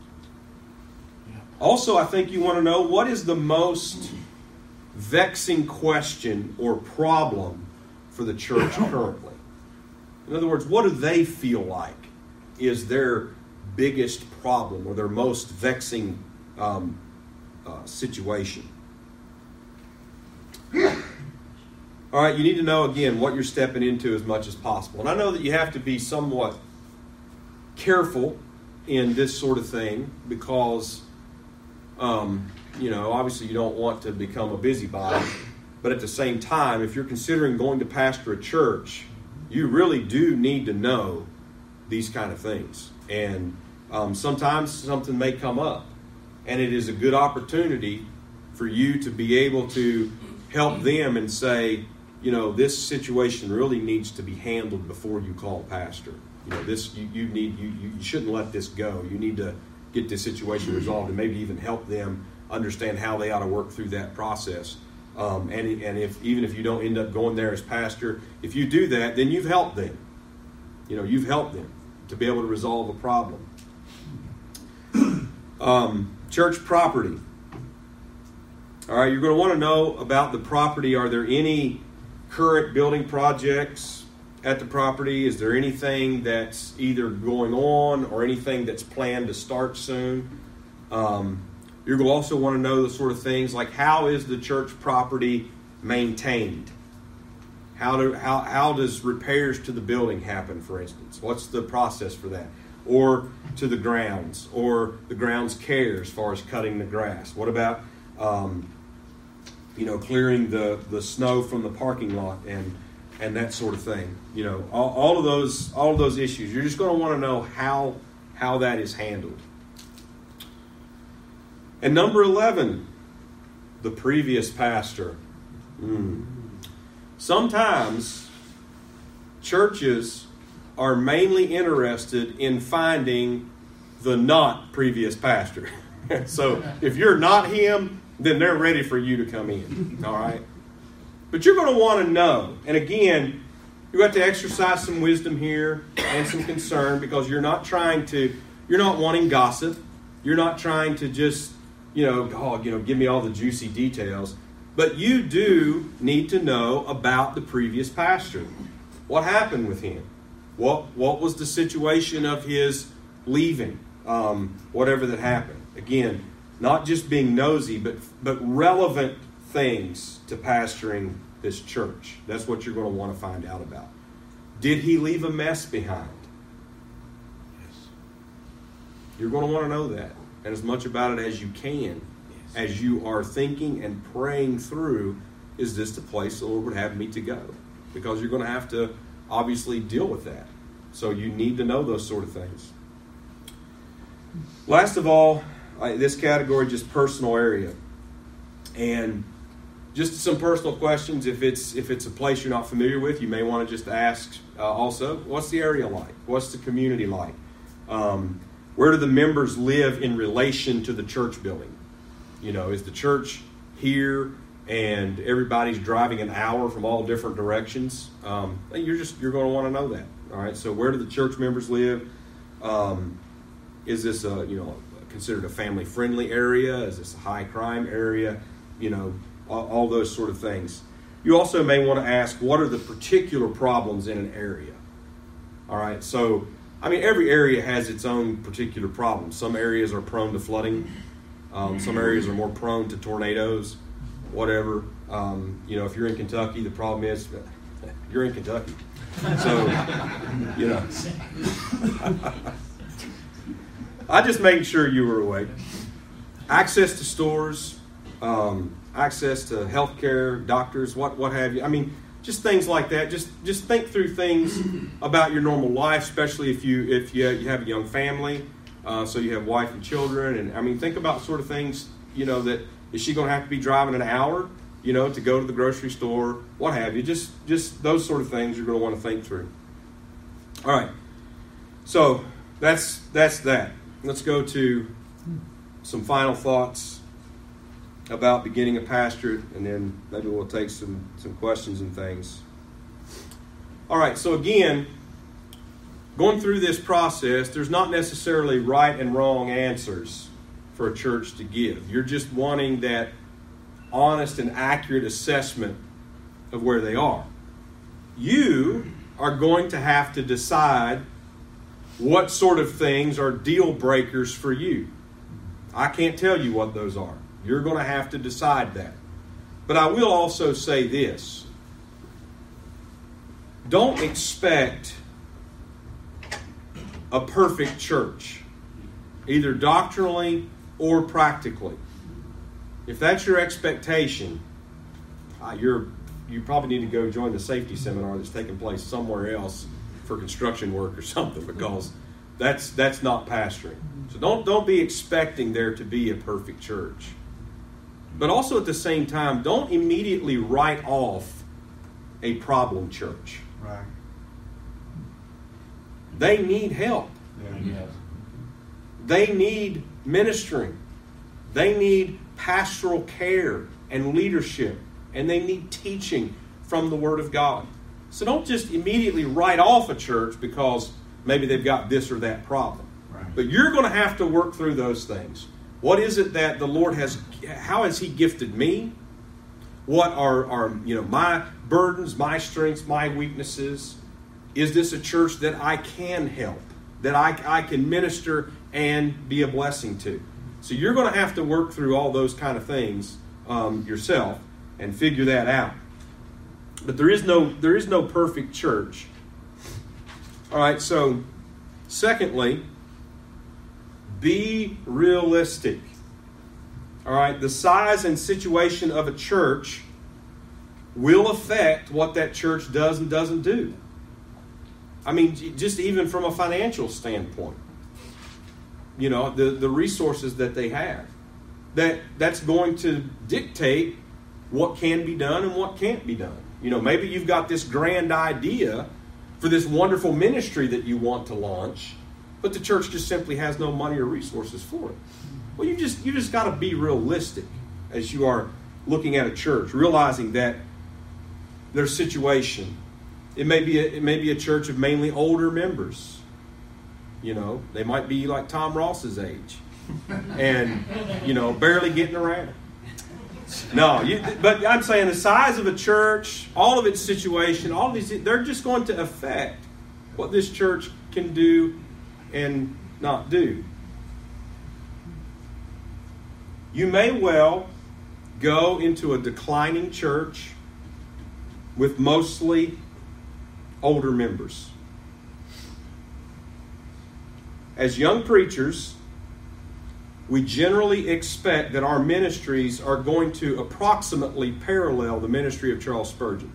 Also, I think you want to know what is the most vexing question or problem for the church currently. In other words, what do they feel like is their biggest problem or their most vexing um, uh, situation? All right, you need to know, again, what you're stepping into as much as possible. And I know that you have to be somewhat careful in this sort of thing because, um, you know, obviously you don't want to become a busybody. But at the same time, if you're considering going to pastor a church, you really do need to know these kind of things. And um, sometimes something may come up. And it is a good opportunity for you to be able to help them and say, you know, this situation really needs to be handled before you call pastor. You know, this you, you need you, you shouldn't let this go. You need to get this situation resolved and maybe even help them understand how they ought to work through that process. Um, and and if even if you don't end up going there as pastor, if you do that, then you've helped them. You know, you've helped them to be able to resolve a problem. Um, church property. All right, you're going to want to know about the property. Are there any current building projects at the property? Is there anything that's either going on or anything that's planned to start soon? Um, you're going to also want to know the sort of things like, how is the church property maintained? How do how how does repairs to the building happen, for instance? What's the process for that? Or to the grounds, or the grounds care as far as cutting the grass. What about um, you know clearing the, the snow from the parking lot and and that sort of thing? You know, all, all of those all of those issues. You're just going to want to know how how that is handled. And number eleven, the previous pastor. Mm. Sometimes churches are mainly interested in finding the not previous pastor. So if you're not him, then they're ready for you to come in. All right? But you're going to want to know. And again, you have to exercise some wisdom here and some concern, because you're not trying to, you're not wanting gossip. You're not trying to just, you know, oh, you know, give me all the juicy details. But you do need to know about the previous pastor. What happened with him? What what was the situation of his leaving? Um, whatever that happened. Again, not just being nosy, but but relevant things to pastoring this church. That's what you're going to want to find out about. Did he leave a mess behind? Yes. You're going to want to know that, and as much about it as you can. As you are thinking and praying through, is this the place the Lord would have me to go? Because you're going to have to obviously deal with that. So you need to know those sort of things. Last of all, this category, just personal area. And just some personal questions. If it's if it's a place you're not familiar with, you may want to just ask uh, also, what's the area like? What's the community like? Um, where do the members live in relation to the church building? You know, is the church here and everybody's driving an hour from all different directions? Um, you're just you're going to want to know that. All right. So where do the church members live? Um, is this a you know considered a family friendly area? Is this a high crime area? You know, all, all those sort of things. You also may want to ask, what are the particular problems in an area? All right. So I mean, every area has its own particular problems. Some areas are prone to flooding. Um, some areas are more prone to tornadoes, whatever. Um, you know, if you're in Kentucky, the problem is you're in Kentucky. So, you know. I just made sure you were awake. Access to stores, um, access to healthcare, doctors, what what have you. I mean, just things like that. Just just think through things about your normal life, especially if you if you you have a young family. Uh, so you have wife and children, and I mean, think about sort of things, you know, that is she going to have to be driving an hour, you know, to go to the grocery store, what have you? Just, just those sort of things you're going to want to think through. All right, so that's that's that. Let's go to some final thoughts about beginning a pastorate, and then maybe we'll take some some questions and things. All right, so again, going through this process, there's not necessarily right and wrong answers for a church to give. You're just wanting that honest and accurate assessment of where they are. You are going to have to decide what sort of things are deal breakers for you. I can't tell you what those are. You're going to have to decide that. But I will also say this. Don't expect a perfect church, either doctrinally or practically. If that's your expectation, uh, you're you probably need to go join the safety seminar that's taking place somewhere else for construction work or something, because that's that's not pastoring. So don't don't be expecting there to be a perfect church. But also at the same time, don't immediately write off a problem church. Right. They need help. Yeah. Yes. They need ministering. They need pastoral care and leadership. And they need teaching from the Word of God. So don't just immediately write off a church because maybe they've got this or that problem. Right. But you're going to have to work through those things. What is it that the Lord has, how has He gifted me? What are, are you know, my burdens, my strengths, my weaknesses? Is this a church that I can help, that I, I can minister and be a blessing to? So you're going to have to work through all those kind of things um, yourself and figure that out. But there is no there is no perfect church. All right, so secondly, be realistic. All right, the size and situation of a church will affect what that church does and doesn't do. I mean, just even from a financial standpoint, you know, the, the resources that they have, that that's going to dictate what can be done and what can't be done. You know, maybe you've got this grand idea for this wonderful ministry that you want to launch, but the church just simply has no money or resources for it. Well, you just you just got to be realistic as you are looking at a church, realizing that their situation. It may be a, it may be a church of mainly older members. You know, they might be like Tom Ross's age, and you know, barely getting around. No, you, but I'm saying the size of a church, all of its situation, all of these, they're just going to affect what this church can do and not do. You may well go into a declining church with mostly older members. As young preachers, we generally expect that our ministries are going to approximately parallel the ministry of Charles Spurgeon.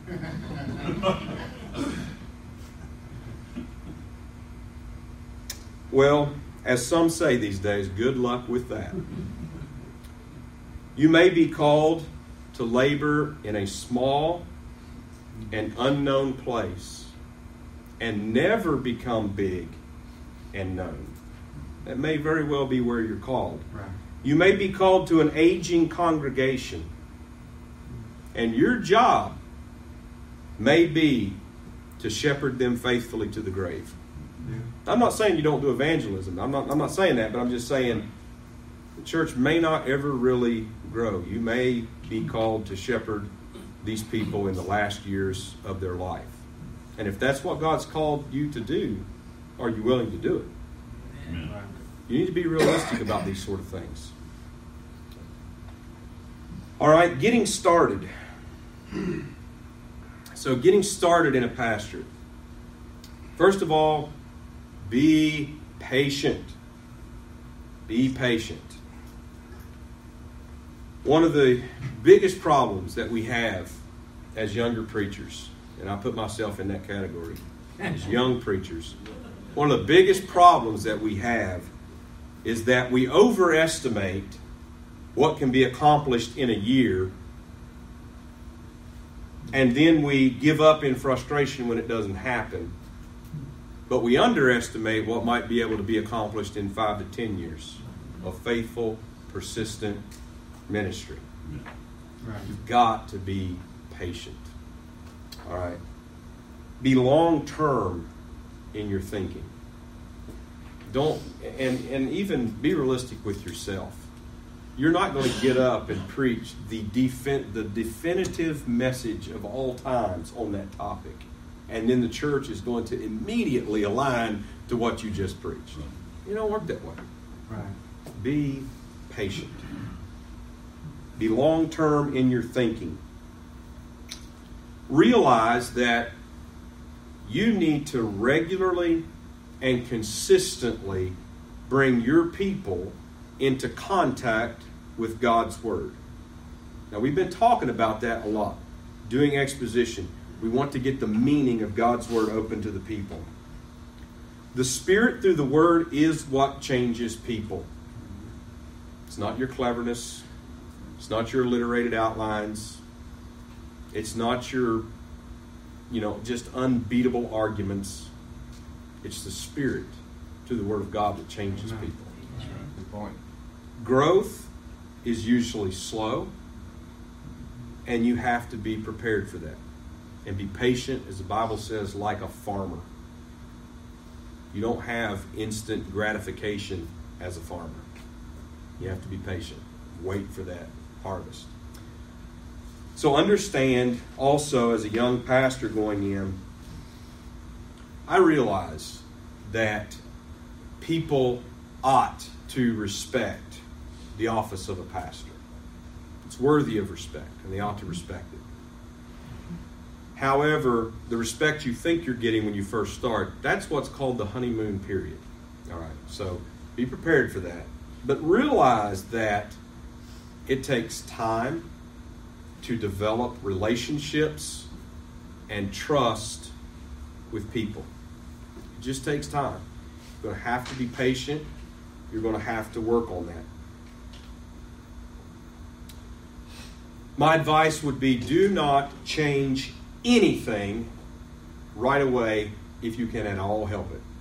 Well, as some say these days, good luck with that. You may be called to labor in a small and unknown place and never become big and known. That may very well be where you're called. Right. You may be called to an aging congregation, and your job may be to shepherd them faithfully to the grave. Yeah. I'm not saying you don't do evangelism. I'm not, I'm not saying that, but I'm just saying the church may not ever really grow. You may be called to shepherd these people in the last years of their life. And if that's what God's called you to do, are you willing to do it? Amen. You need to be realistic about these sort of things. All right, getting started. So getting started in a pastorate. First of all, be patient. Be patient. One of the biggest problems that we have as younger preachers, and I put myself in that category, as young preachers, one of the biggest problems that we have is that we overestimate what can be accomplished in a year, and then we give up in frustration when it doesn't happen. But we underestimate what might be able to be accomplished in five to ten years of faithful, persistent ministry. Right. You've got to be patient. All right. Be long-term in your thinking. Don't, and, and even be realistic with yourself. You're not going to get up and preach the defin, the definitive message of all times on that topic, and then the church is going to immediately align to what you just preached. You don't work that way. Right. Be patient. Be long-term in your thinking. Realize that you need to regularly and consistently bring your people into contact with God's Word. Now, we've been talking about that a lot, doing exposition. We want to get the meaning of God's Word open to the people. The Spirit through the Word is what changes people. It's not your cleverness. It's not your alliterated outlines. It's not your, you know, just unbeatable arguments. It's the Spirit through the Word of God that changes people. That's right. Good point. Growth is usually slow, and you have to be prepared for that. And be patient, as the Bible says, like a farmer. You don't have instant gratification as a farmer. You have to be patient. Wait for that harvest. So understand also, as a young pastor going in, I realize that people ought to respect the office of a pastor. It's worthy of respect, and they ought to respect it. However, the respect you think you're getting when you first start, that's what's called the honeymoon period. All right, so be prepared for that. But realize that it takes time to develop relationships and trust with people. It just takes time. You're going to have to be patient. You're going to have to work on that. My advice would be, do not change anything right away if you can at all help it.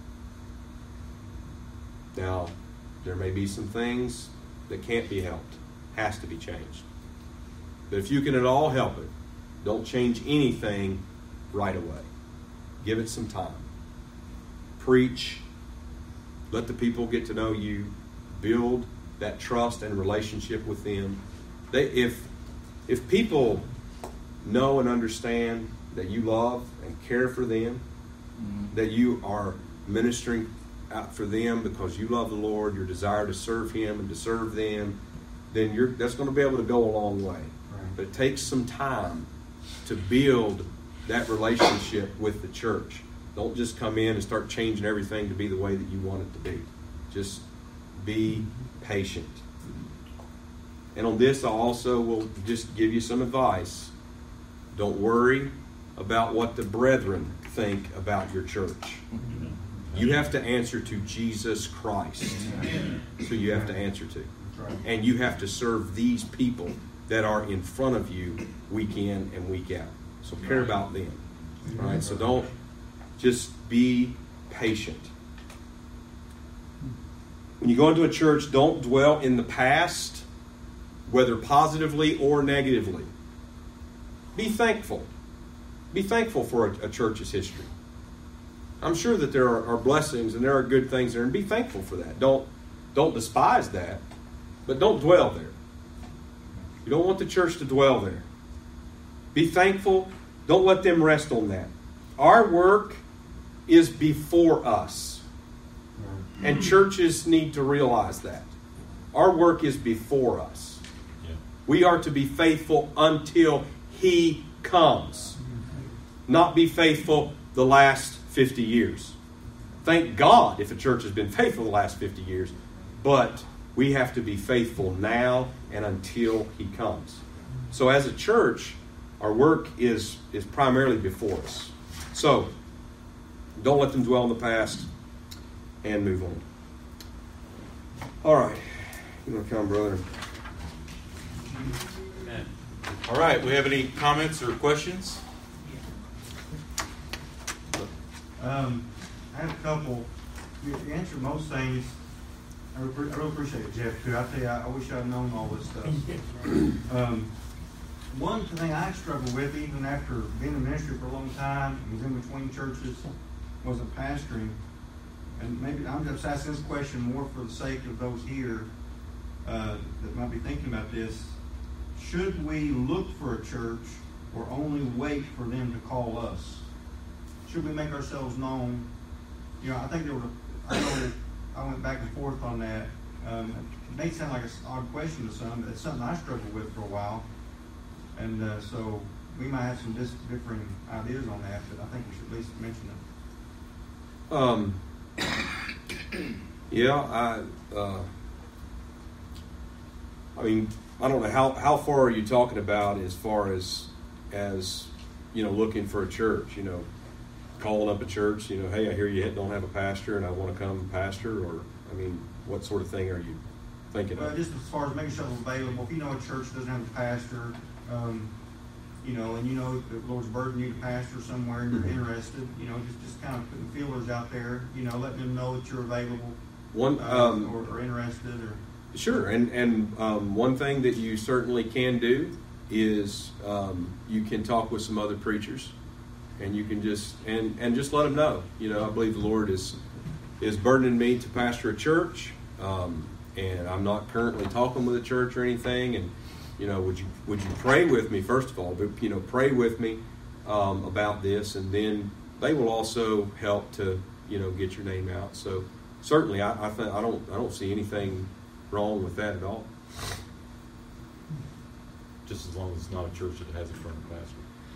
Now, there may be some things that can't be helped, has to be changed. But if you can at all help it, don't change anything right away. Give it some time. Preach. Let the people get to know you. Build that trust and relationship with them. They, if if people know and understand that you love and care for them, mm-hmm. that you are ministering out for them because you love the Lord, your desire to serve Him and to serve them, then you're that's going to be able to go a long way. Right. But it takes some time to build that relationship with the church. Don't just come in and start changing everything to be the way that you want it to be. Just be patient. And on this, I also will just give you some advice. Don't worry about what the brethren think about your church. You have to answer to Jesus Christ. So you have to answer to. And you have to serve these people that are in front of you week in and week out. So care about them. All right? So don't just be patient. When you go into a church, don't dwell in the past, whether positively or negatively. Be thankful. Be thankful for a, a church's history. I'm sure that there are, are blessings and there are good things there, and be thankful for that. Don't, don't despise that, but don't dwell there. You don't want the church to dwell there. Be thankful. Don't let them rest on that. Our work is before us. And churches need to realize that. Our work is before us. Yeah. We are to be faithful until He comes. Not be faithful the last fifty years. Thank God if a church has been faithful the last fifty years. But we have to be faithful now and until He comes. So as a church, our work is, is primarily before us. So, don't let them dwell in the past. And move on. All right. You want to come, brother? Amen. All right. We have any comments or questions? Um, I have a couple. You answered most things. I really, I really appreciate it, Jeff, too. I tell you, I, I wish I'd known all this stuff. um, one thing I struggle with, even after being in ministry for a long time, was in between churches, wasn't pastoring. And maybe I'm just asking this question more for the sake of those here uh, that might be thinking about this. Should we look for a church or only wait for them to call us? Should we make ourselves known? You know, I think there were, I know I went back and forth on that. Um, it may sound like an odd question to some, but it's something I struggled with for a while. And uh, so we might have some dis- differing ideas on that, but I think we should at least mention it. Um. Yeah, I. Uh, I mean, I don't know how how far are you talking about as far as as you know, looking for a church. You know, calling up a church. You know, hey, I hear you don't have a pastor, and I want to come pastor. Or, I mean, what sort of thing are you thinking well, of? Just as far as making yourself available. If you know a church doesn't have a pastor, um, you know, and you know the Lord's burdened you to pastor somewhere and you're mm-hmm. interested, you know, just, just kind of putting feelers out there, you know, letting them know that you're available one, uh, um, or, or interested. or Sure, and, and um, one thing that you certainly can do is um, you can talk with some other preachers, and you can just, and, and just let them know, you know, I believe the Lord is, is burdening me to pastor a church, um, and I'm not currently talking with a church or anything. And you know, would you would you pray with me first of all? But, you know, pray with me um, about this, and then they will also help to you know get your name out. So certainly, I I, th- I don't I don't see anything wrong with that at all. Just as long as it's not a church that has a current pastor.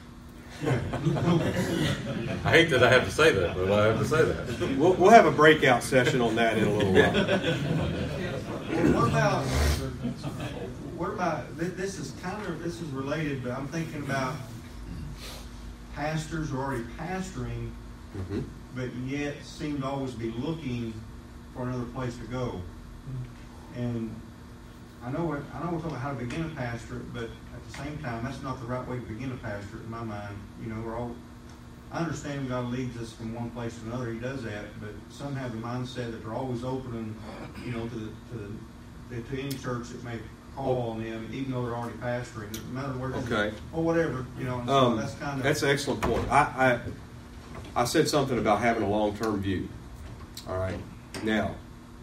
I hate that I have to say that, but I have to say that. We'll, we'll have a breakout session on that in a little while. What about, what about, this is kind of, this is related, but I'm thinking about pastors who are already pastoring, Mm-hmm. but yet seem to always be looking for another place to go. And I know what, I know we're talking about how to begin a pastorate, but at the same time, that's not the right way to begin a pastorate in my mind. You know, we're all, I understand God leads us from one place to another. He does that, but some have the mindset that they're always open, and, you know, to the, to the, to any church that may call on them, even though they're already pastoring. No matter where, Okay. or whatever, you know. And so Um, that's kind of that's an excellent point. I, I I said something about having a long-term view. All right. Now,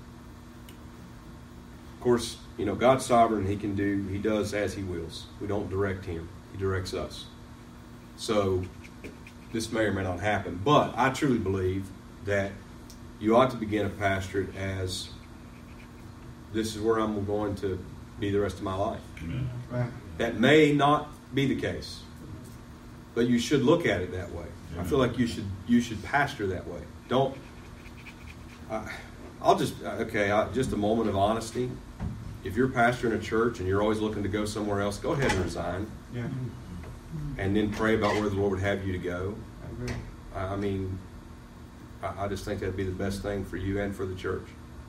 of course, you know, God's sovereign. He can do, he does as he wills. We don't direct him. He directs us. So this may or may not happen. But I truly believe that you ought to begin a pastorate as this is where I'm going to be the rest of my life. right. That may not be the case, but you should look at it that way. I feel like you should you should pastor that way. Don't. Uh, I'll just okay. I, just a moment of honesty. If you're pastoring a church and you're always looking to go somewhere else, go ahead and resign, Yeah, and then pray about where the Lord would have you to go. I agree. I, I mean, I, I just think that'd be the best thing for you and for the church.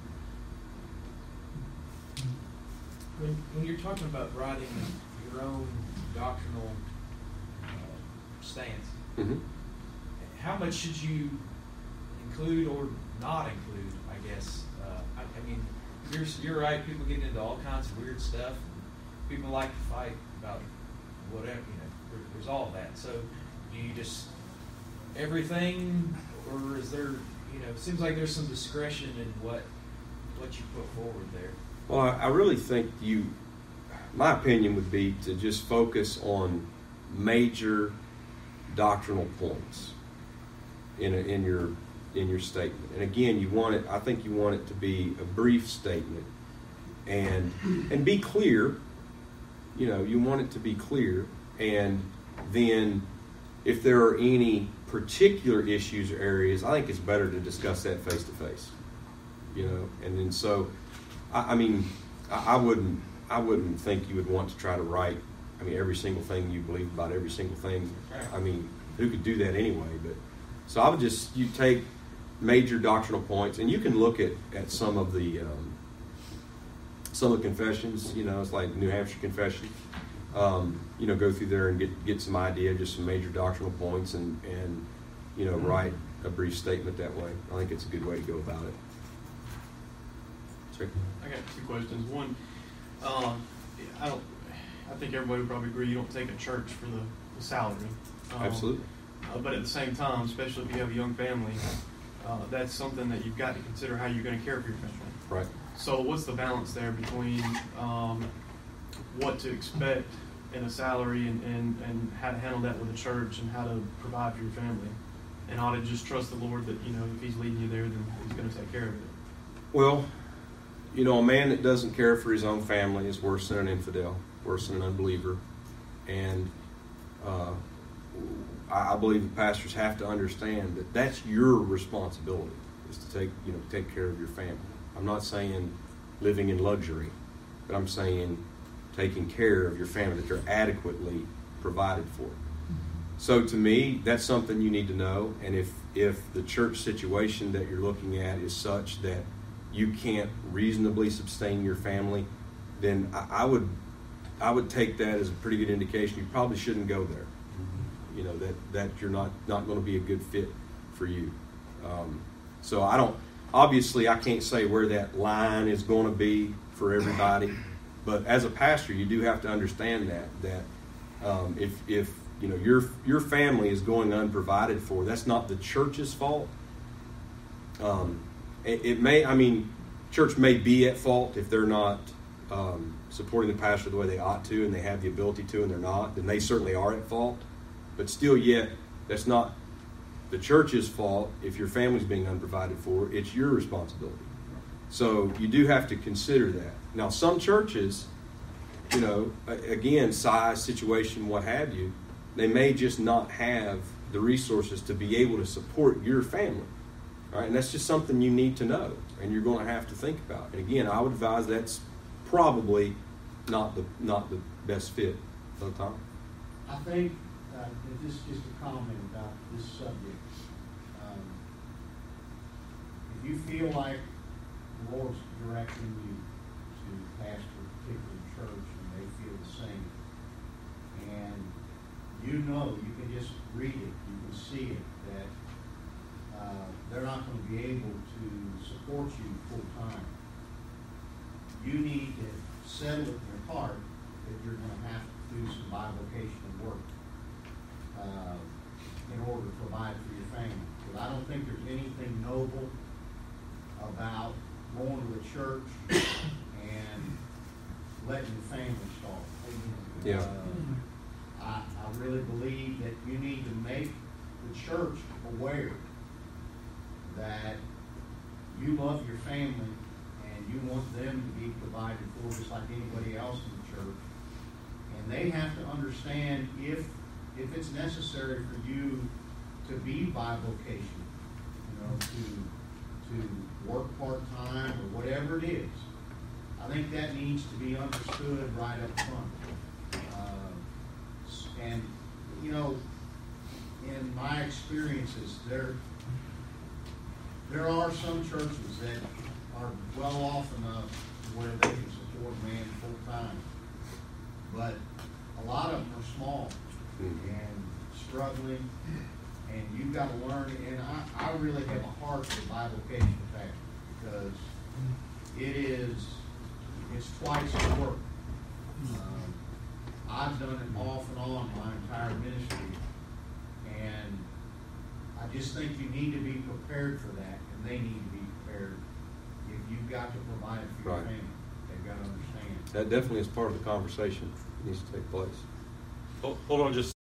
When, when you're talking about writing your own doctrinal uh, stance, Mm-hmm. how much should you include or not include, I guess? Uh, I, I mean, you're, you're right, people get into all kinds of weird stuff. People like to fight about whatever, you know, there, there's all of that. So do you just, everything, or is there, you know, it seems like there's some discretion in what, what you put forward there. Well, I, I really think you, my opinion would be to just focus on major doctrinal points in a, in your in your statement. And again, you want it. I think you want it to be a brief statement, and and be clear. You know, you want it to be clear, and then if there are any particular issues or areas, I think it's better to discuss that face to face. You know, and then so, I, I mean, I, I wouldn't I wouldn't think you would want to try to write. I mean, every single thing you believe about every single thing. I mean, who could do that anyway? But so I would just, you take major doctrinal points, and you can look at, at some of the um, some of the confessions. You know, it's like New Hampshire Confession. Um, you know, go through there and get get some idea, just some major doctrinal points, and and you know, write a brief statement that way. I think it's a good way to go about it. Sure. I got two questions. One, um, I don't. I think everybody would probably agree you don't take a church for the, the salary. Um, Absolutely. Uh, but at the same time, especially if you have a young family, uh, that's something that you've got to consider how you're going to care for your family. Right. So what's the balance there between um, what to expect in a salary and, and, and how to handle that with a church and how to provide for your family? And ought to just trust the Lord that, you know, if he's leading you there, then he's going to take care of it. Well, you know, a man that doesn't care for his own family is worse than an infidel, worse than an unbeliever. And uh, I believe the pastors have to understand that that's your responsibility, is to take, you know, take care of your family. I'm not saying living in luxury, but I'm saying taking care of your family, that you're adequately provided for. So to me, that's something you need to know. And if, if the church situation that you're looking at is such that you can't reasonably sustain your family, then I, I would I would take that as a pretty good indication you probably shouldn't go there. You know, that, that you're not, not going to be a good fit for you. Um, so I don't, obviously I can't say where that line is going to be for everybody, but as a pastor you do have to understand that, that um, if, if you know, your, your family is going unprovided for, that's not the church's fault. Um, it, it may, I mean, church may be at fault if they're not um, supporting the pastor the way they ought to, and they have the ability to, and they're not, then they certainly are at fault. But still, yet, that's not the church's fault if your family's being unprovided for. It's your responsibility. So you do have to consider that. Now, some churches, you know, again, size, situation, what have you, they may just not have the resources to be able to support your family. Right? And that's just something you need to know, and you're going to have to think about. And again, I would advise that's probably not the not the best fit for the time. I think uh, this is just a comment about this subject. Um, if you feel like the Lord's directing you to pastor a particular church and they feel the same, and you know, you can just read it, you can see it, that uh, they're not going to be able to support you full time. You need to settle it in your heart that you're going to have to do some bivocational work uh, in order to provide for your family. But I don't think there's anything noble about going to a church and letting the family start. Yeah. Uh, I, I really believe that you need to make the church aware that you love your family and you want them to be provided for just like anybody else in the church. And they have to understand if if it's necessary for you to be bivocational, you know, to to work part-time or whatever it is. I think that needs to be understood right up front. Uh, and, you know, in my experiences, there there are some churches that are well off enough where they can support a man full-time. But a lot of them are small and struggling, and you've got to learn. And I, I really have a heart for bivocational pastor because it is it's twice the work. Um, I've done it off and on my entire ministry, and I just think you need to be prepared for that, and they need to be prepared. If you've got to provide for your Right. family, they've got to understand. That definitely is part of the conversation that needs to take place. Hold hold on just